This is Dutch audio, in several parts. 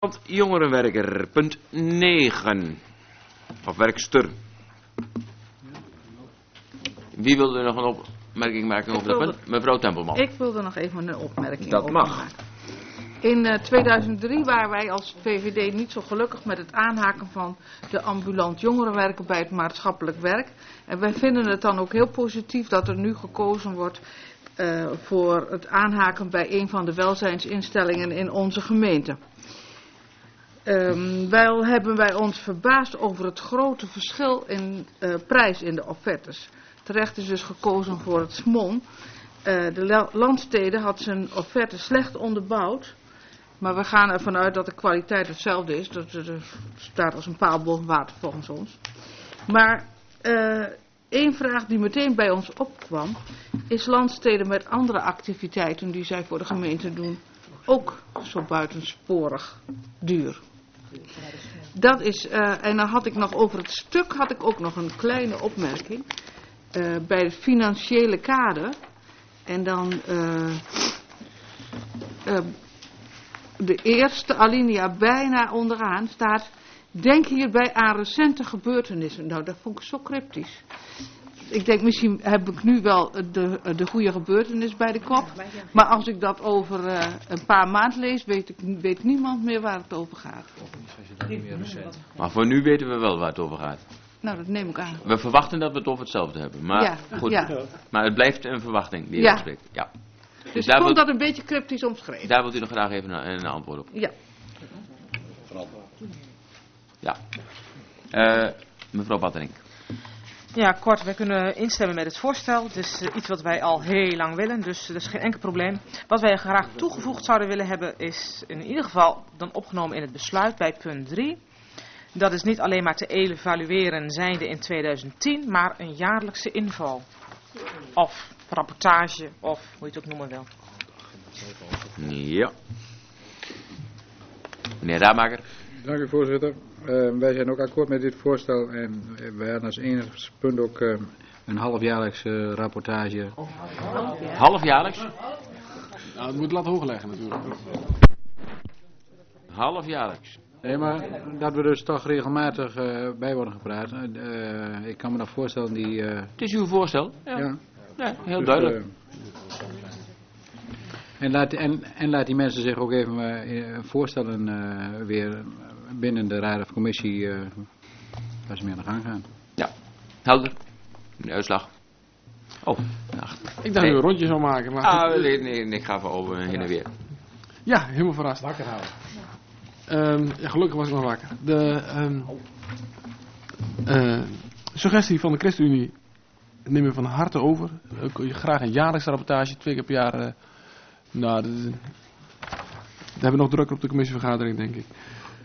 Jongerenwerker, punt 9. Of werkster. Wie wilde nog een opmerking maken over dat punt? Mevrouw Tempelman. Ik wilde nog even een opmerking Dat over mag. maken. In 2003 waren wij als VVD niet zo gelukkig met het aanhaken van de ambulant jongerenwerker bij het maatschappelijk werk. En wij vinden het dan ook heel positief dat er nu gekozen wordt voor het aanhaken bij een van de welzijnsinstellingen in onze gemeente. Wel hebben wij ons verbaasd over het grote verschil in prijs in de offertes. Terecht is dus gekozen voor het SMON. De Landstede had zijn offerte slecht onderbouwd. Maar we gaan ervan uit dat de kwaliteit hetzelfde is. Dat staat als een paal boven water volgens ons. Maar één vraag die meteen bij ons opkwam. Is Landstede met andere activiteiten die zij voor de gemeente doen ook zo buitensporig duur? Dat is, en dan had ik nog over het stuk had ik ook nog een kleine opmerking. Bij het financiële kader. En dan de eerste alinea bijna onderaan staat. Denk hierbij aan recente gebeurtenissen. Nou, dat vond ik zo cryptisch. Ik denk, misschien heb ik nu wel de goede gebeurtenis bij de kop. Maar als ik dat over een paar maanden lees, weet niemand meer waar het over gaat. Maar voor nu weten we wel waar het over gaat. Nou, dat neem ik aan. We verwachten dat we het over hetzelfde hebben. Maar Ja, goed. ja. Maar het blijft een verwachting die je Ja. uitspreekt. Ja. Dus ik vond dat een beetje cryptisch omschreven. Daar wilt u nog graag even een antwoord op. Ja. Ja. Mevrouw Batterink. Ja, kort. Wij kunnen instemmen met het voorstel. Het is iets wat wij al heel lang willen, dus dat is geen enkel probleem. Wat wij graag toegevoegd zouden willen hebben is in ieder geval dan opgenomen in het besluit bij punt 3. Dat is niet alleen maar te evalueren zijnde in 2010, maar een jaarlijkse inval. Of rapportage, of hoe je het ook noemen wil. Ja. Meneer Raamaker. Dank u, voorzitter. Wij zijn ook akkoord met dit voorstel en wij hadden als enigste punt ook een halfjaarlijkse rapportage. Halfjaarlijks? Nou, het moet laten hoog leggen natuurlijk. Halfjaarlijks. Nee, maar dat we dus toch regelmatig bij worden gepraat. Ik kan me nog voorstellen die... Het is uw voorstel? Ja. Ja, heel Dus, duidelijk. En laat die mensen zich ook even voorstellen weer binnen de raad of commissie waar ze mee aan de gang gaan. Ja, helder. De uitslag. Oh, wacht. Ik dacht dat u een rondje zou maken. Maar Nee, ik ga even over heen en weer. ja, helemaal verrast. Wakker houden. Ja, gelukkig was ik nog wakker. De suggestie van de ChristenUnie neem je van harte over. Graag een jaarlijkse rapportage, 2 keer per jaar. Nou, daar hebben we nog druk op de commissievergadering, denk ik.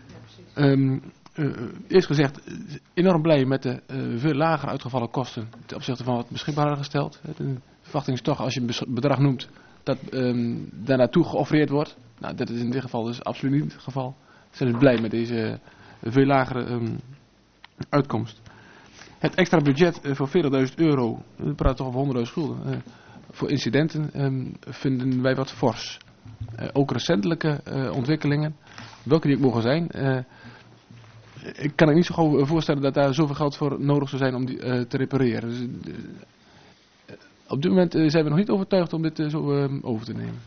Eerst gezegd, enorm blij met de veel lager uitgevallen kosten ten opzichte van wat beschikbaar hadden gesteld. De verwachting is toch, als je een bedrag noemt, dat daar naartoe geoffreerd wordt. Nou, dat is in dit geval dus absoluut niet het geval. We zijn dus blij met deze veel lagere uitkomst. Het extra budget voor €40.000, we praten toch over €100.000 voor incidenten, vinden wij wat fors. Ook recentelijke ontwikkelingen, welke die ook mogen zijn. Ik kan me niet zo gauw voorstellen dat daar zoveel geld voor nodig zou zijn om die te repareren. Dus, op dit moment zijn we nog niet overtuigd om dit zo over te nemen.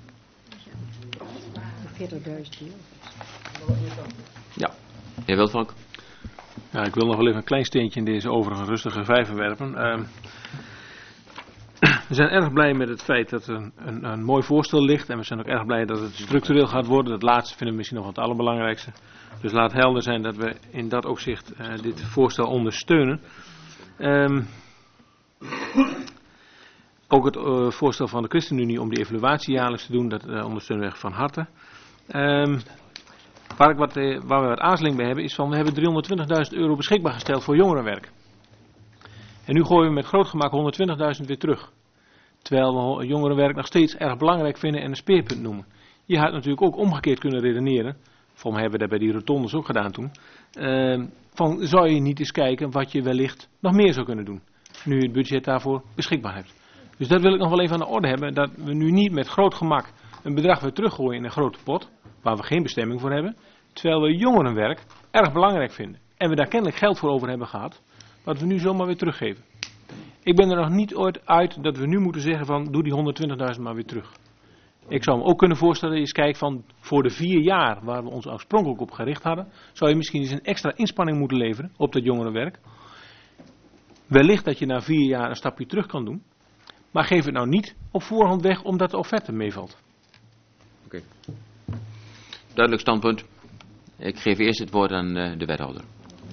Ja, heer Wildvalk. Ja, ik wil nog wel even een klein steentje in deze overige rustige vijver werpen. We zijn erg blij met het feit dat er een mooi voorstel ligt. En we zijn ook erg blij dat het structureel gaat worden. Dat laatste vinden we misschien nog het allerbelangrijkste. Dus laat helder zijn dat we in dat opzicht dit voorstel ondersteunen. Ook het voorstel van de ChristenUnie om die evaluatie jaarlijks te doen, dat ondersteunen we echt van harte. Waar we wat aarzeling bij hebben is van, we hebben €320.000 beschikbaar gesteld voor jongerenwerk. En nu gooien we met groot gemak 120.000 weer terug. Terwijl we jongerenwerk nog steeds erg belangrijk vinden en een speerpunt noemen. Je had natuurlijk ook omgekeerd kunnen redeneren. Volgens mij hebben we dat bij die rotondes ook gedaan toen. Van, zou je niet eens kijken wat je wellicht nog meer zou kunnen doen. Nu je het budget daarvoor beschikbaar hebt. Dus dat wil ik nog wel even aan de orde hebben. Dat we nu niet met groot gemak een bedrag weer teruggooien in een grote pot. Waar we geen bestemming voor hebben. Terwijl we jongerenwerk erg belangrijk vinden. En we daar kennelijk geld voor over hebben gehad, wat we nu zomaar weer teruggeven. Ik ben er nog niet ooit uit dat we nu moeten zeggen van doe die 120.000 maar weer terug. Ik zou me ook kunnen voorstellen, eens kijken van voor de 4 jaar waar we ons oorspronkelijk op gericht hadden, zou je misschien eens een extra inspanning moeten leveren op dat jongerenwerk. Wellicht dat je na 4 jaar een stapje terug kan doen. Maar geef het nou niet op voorhand weg omdat de offerte meevalt. Oké. Duidelijk standpunt. Ik geef eerst het woord aan de wethouder.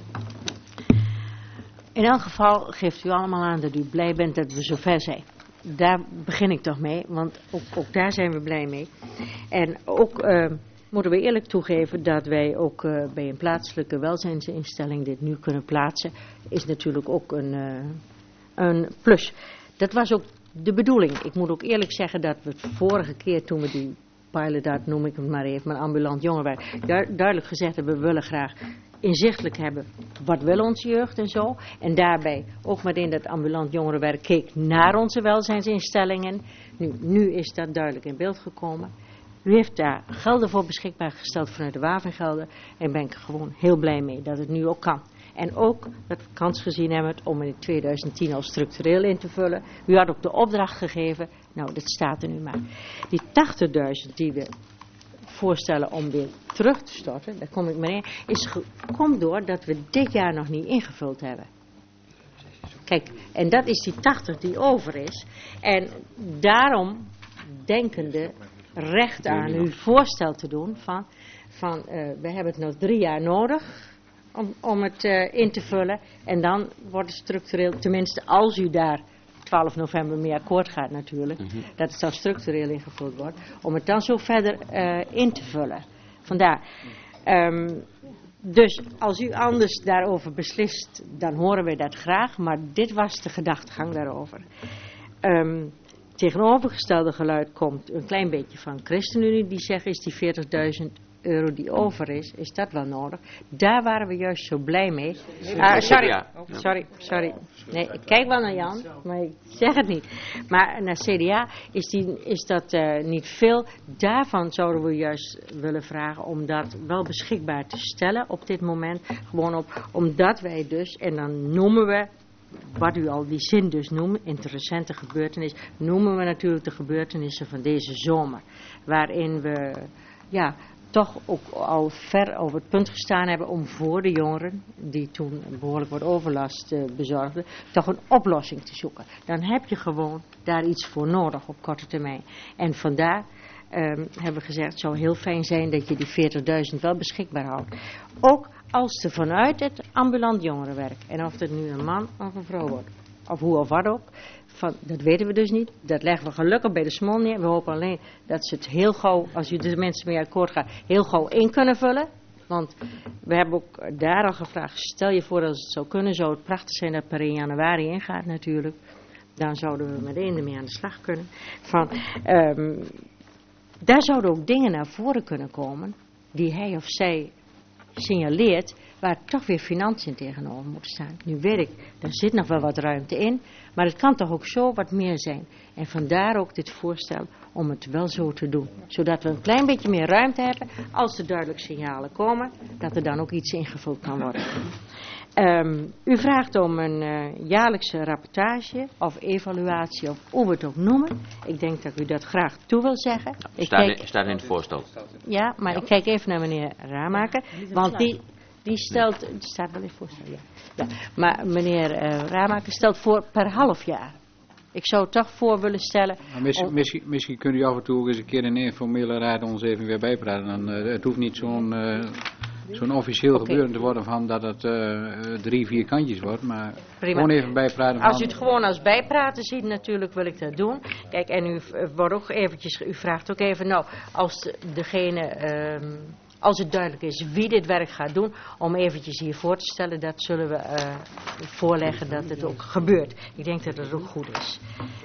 In elk geval geeft u allemaal aan dat u blij bent dat we zover zijn. Daar begin ik toch mee, want ook daar zijn we blij mee. En ook moeten we eerlijk toegeven dat wij ook bij een plaatselijke welzijnsinstelling dit nu kunnen plaatsen, is natuurlijk ook een plus. Dat was ook de bedoeling. Ik moet ook eerlijk zeggen dat we het vorige keer toen we die pilot, dat noem ik het maar even, maar ambulant jongerenwerk, duidelijk gezegd hebben, we willen graag inzichtelijk hebben, wat wil onze jeugd en zo. En daarbij ook meteen dat ambulant jongerenwerk keek naar onze welzijnsinstellingen. Nu is dat duidelijk in beeld gekomen. U heeft daar gelden voor beschikbaar gesteld vanuit de wapengelden. En ben ik gewoon heel blij mee dat het nu ook kan. En ook dat we kans gezien hebben om in 2010 al structureel in te vullen. U had ook de opdracht gegeven. Nou, dat staat er nu maar. Die 80.000 die we voorstellen om weer terug te storten, daar kom ik maar in, komt door dat we dit jaar nog niet ingevuld hebben. Kijk, en dat is die 80 die over is. En daarom denkende recht aan uw voorstel te doen van we hebben het nog 3 jaar nodig om het in te vullen. En dan wordt het structureel, tenminste als u daar 12 november mee akkoord gaat natuurlijk, dat het dan structureel ingevuld wordt, om het dan zo verder in te vullen. Vandaar. Dus als u anders daarover beslist, dan horen wij dat graag, maar dit was de gedachtegang daarover. Tegenovergestelde geluid komt een klein beetje van ChristenUnie, die zegt is die 40.000 euro die over is dat wel nodig? Daar waren we juist zo blij mee. Sorry. Nee, ik kijk wel naar Jan, maar ik zeg het niet. Maar naar CDA is dat niet veel. Daarvan zouden we juist willen vragen om dat wel beschikbaar te stellen op dit moment. Gewoon omdat wij dus, en dan noemen we, wat u al die zin dus noemt, interessante gebeurtenis, noemen we natuurlijk de gebeurtenissen van deze zomer. Waarin we, toch ook al ver over het punt gestaan hebben om voor de jongeren, die toen behoorlijk wat overlast bezorgden, toch een oplossing te zoeken. Dan heb je gewoon daar iets voor nodig op korte termijn. En vandaar hebben we gezegd, het zou heel fijn zijn dat je die 40.000 wel beschikbaar houdt. Ook als er vanuit het ambulant jongerenwerk, en of het nu een man of een vrouw wordt, of hoe of wat ook, dat weten we dus niet. Dat leggen we gelukkig bij de SMON neer. We hopen alleen dat ze het heel gauw, als u de mensen mee akkoord gaat, heel gauw in kunnen vullen. Want we hebben ook daar al gevraagd, stel je voor dat het zou kunnen, zou het prachtig zijn dat per 1 januari ingaat natuurlijk. Dan zouden we meteen ermee aan de slag kunnen. Daar zouden ook dingen naar voren kunnen komen die hij of zij signaleert, waar toch weer financiën tegenover moeten staan. Nu weet ik, daar zit nog wel wat ruimte in, maar het kan toch ook zo wat meer zijn. En vandaar ook dit voorstel om het wel zo te doen. Zodat we een klein beetje meer ruimte hebben, als er duidelijk signalen komen, dat er dan ook iets ingevuld kan worden. U vraagt om een jaarlijkse rapportage of evaluatie of hoe we het ook noemen. Ik denk dat u dat graag toe wil zeggen. Staat in het voorstel. Ja, maar ik kijk even naar meneer Ramaker, want die stelt, het staat wel in het voorstel, ja. Maar meneer Ramaker stelt voor per half jaar. Ik zou het toch voor willen stellen. Misschien kunt u af en toe ook eens een keer in een informele raad ons even weer bijpraten. Het hoeft niet zo'n officieel gebeuren te worden van dat het 3-4 kantjes wordt, maar prima. Gewoon even bijpraten. Als u het gewoon als bijpraten ziet, natuurlijk wil ik dat doen. Kijk, en u vraagt ook even, nou, als als het duidelijk is wie dit werk gaat doen, om eventjes hier voor te stellen, dat zullen we voorleggen dat het ook gebeurt. Ik denk dat het ook goed is.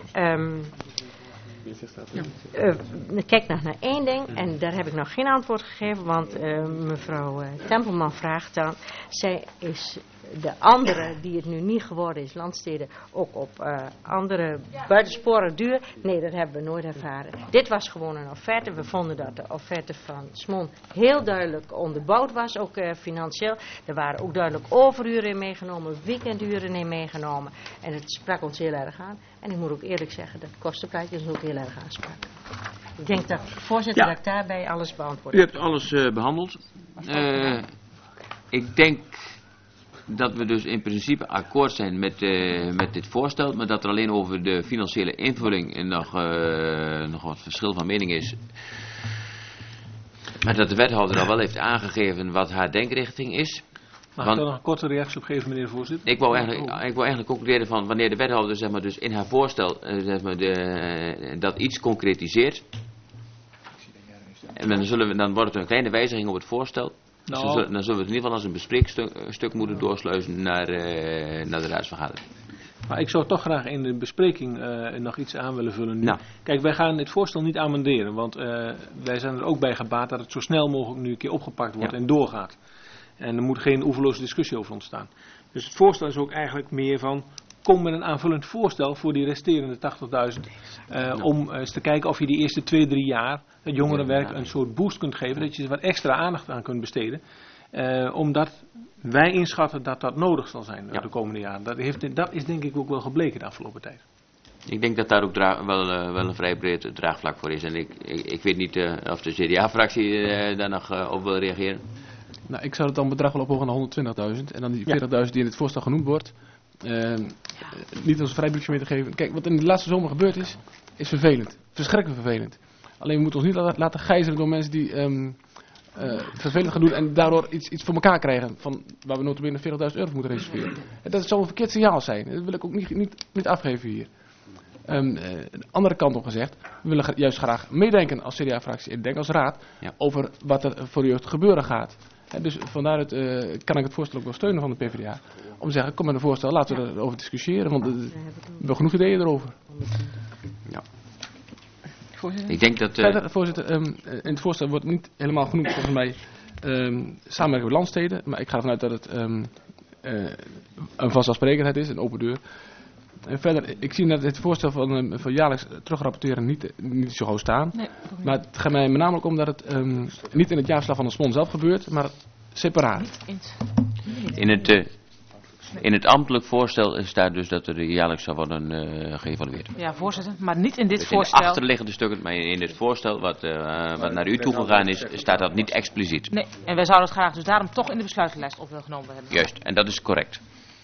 Kijk nog naar 1 ding, en daar heb ik nog geen antwoord gegeven, want mevrouw Tempelman vraagt dan, zij is de anderen die het nu niet geworden is, landsteden, ook op andere buitensporig duur. Nee, dat hebben we nooit ervaren. Dit was gewoon een offerte. We vonden dat de offerte van Smon heel duidelijk onderbouwd was, ook financieel. Er waren ook duidelijk overuren in meegenomen, weekenduren in meegenomen. En het sprak ons heel erg aan. En ik moet ook eerlijk zeggen, dat kostenplaatje is ook heel erg aansprak. Ik denk dat, voorzitter, dat ik daarbij alles beantwoord U hebt alles behandeld. Ik denk dat we dus in principe akkoord zijn met dit voorstel, maar dat er alleen over de financiële invulling nog wat verschil van mening is. Maar dat de wethouder al wel heeft aangegeven wat haar denkrichting is. Mag ik daar nog een korte reactie op geven, meneer de voorzitter? Ik wou eigenlijk ook leren van wanneer de wethouder zeg maar, dus in haar voorstel dat iets concretiseert. En dan wordt het een kleine wijziging op het voorstel. Nou, dus dan zullen we het in ieder geval als een bespreekstuk moeten doorsluizen naar de raadsvergadering. Maar ik zou toch graag in de bespreking nog iets aan willen vullen nu. Nou. Kijk, wij gaan dit voorstel niet amenderen, want wij zijn er ook bij gebaat dat het zo snel mogelijk nu een keer opgepakt wordt en doorgaat. En er moet geen oeverloze discussie over ontstaan. Dus het voorstel is ook eigenlijk meer van, kom met een aanvullend voorstel voor die resterende 80.000. Om eens te kijken of je die eerste 2-3 jaar het jongerenwerk een soort boost kunt geven. Dat je er wat extra aandacht aan kunt besteden. Omdat wij inschatten dat dat nodig zal zijn de komende jaren. Dat is denk ik ook wel gebleken de afgelopen tijd. Ik denk dat daar ook wel een vrij breed draagvlak voor is. En ik weet niet of de CDA-fractie daar nog op wil reageren. Nou, ik zou het dan bedrag wel ophogen naar 120.000. En dan die 40.000 die in het voorstel genoemd wordt. Niet als een vrijbriefje mee te geven. Kijk, wat in de laatste zomer gebeurd is vervelend. Verschrikkelijk vervelend. Alleen we moeten ons niet laten gijzelen door mensen die vervelend gaan doen en daardoor iets voor elkaar krijgen. Van waar we notabene 40.000 euro voor moeten reserveren. En dat zou een verkeerd signaal zijn. Dat wil ik ook niet afgeven hier. De andere kant op gezegd, we willen juist graag meedenken als CDA-fractie en denk als raad over wat er voor de jeugd gebeuren gaat. Dus vandaaruit kan ik het voorstel ook wel steunen van de PvdA. Om te zeggen, kom met een voorstel, laten we erover discussiëren, want we hebben genoeg ideeën erover. Ja. Ik denk dat... Verder, voorzitter, in het voorstel wordt niet helemaal genoemd volgens mij samenwerking met landsteden. Maar ik ga ervan uit dat het een vanzelfsprekendheid is, een open deur. En verder, ik zie dat het voorstel van jaarlijks terugrapporteren niet zo gauw staan. Nee, maar het gaat mij met name om dat het niet in het jaarverslag van de Smon zelf gebeurt, maar separaat. In het ambtelijk voorstel staat dus dat er jaarlijks zal worden geëvalueerd. Ja, voorzitter, maar niet in dit dus voorstel. In de achterliggende stukken, maar in het voorstel wat naar u toegegaan is, staat dat niet expliciet. Nee, en wij zouden het graag dus daarom toch in de besluitenlijst op willen genomen hebben. Juist, en dat is correct.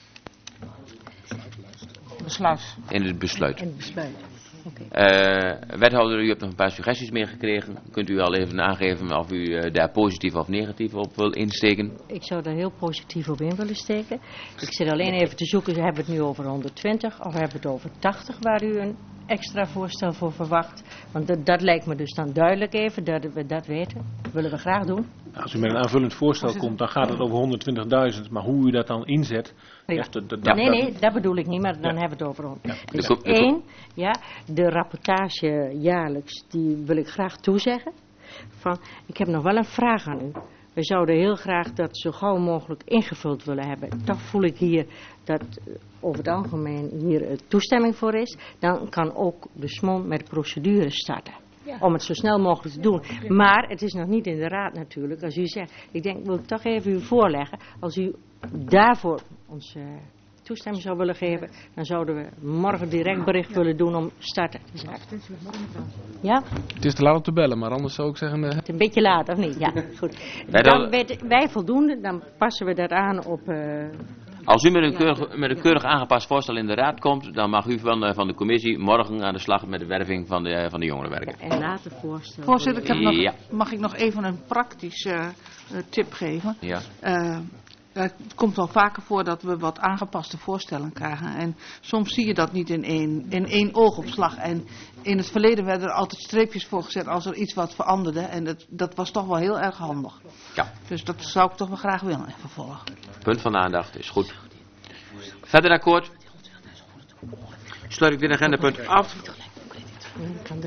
Besluit. In het besluit. In het besluit. Okay. Wethouder, u hebt nog een paar suggesties meegekregen. Kunt u al even aangeven of u daar positief of negatief op wil insteken? Ik zou daar heel positief op in willen steken. Ik zit alleen even te zoeken, hebben we het nu over 120 of hebben we het over 80 waar u een extra voorstel voor verwacht? Want dat lijkt me dus dan duidelijk even, dat we dat weten. Dat willen we graag doen. Als u met een aanvullend voorstel komt, dan gaat het over 100.000. Maar hoe u dat dan inzet... Ja. Nee, dat bedoel ik niet, maar dan hebben we het over 100. Ja. Dus één, de rapportage jaarlijks, die wil ik graag toezeggen. Ik heb nog wel een vraag aan u. We zouden heel graag dat zo gauw mogelijk ingevuld willen hebben. Toch voel ik hier dat over het algemeen hier toestemming voor is. Dan kan ook de Smon met de procedure starten. Ja. Om het zo snel mogelijk te doen. Maar het is nog niet in de raad natuurlijk. Als u zegt, ik denk, wil ik toch even u voorleggen. Als u daarvoor ons toestemming zou willen geven, dan zouden we morgen direct bericht willen doen om starten te zetten. Ja? Het is te laat om te bellen, maar anders zou ik zeggen... Het is een beetje laat, of niet? Ja, goed. Dan wij voldoende, dan passen we dat aan op... Als u met een keurig aangepast voorstel in de raad komt, dan mag u van de commissie morgen aan de slag met de werving van de jongerenwerker. Ja, en later voorstellen. Voorzitter, mag ik nog even een praktische tip geven? Ja. Het komt wel vaker voor dat we wat aangepaste voorstellen krijgen. En soms zie je dat niet in één oogopslag. En in het verleden werden er altijd streepjes voor gezet als er iets wat veranderde. En dat was toch wel heel erg handig. Ja. Dus dat zou ik toch wel graag willen even volgen. Punt van aandacht is goed. Verder akkoord? Sluit ik dit agendapunt af.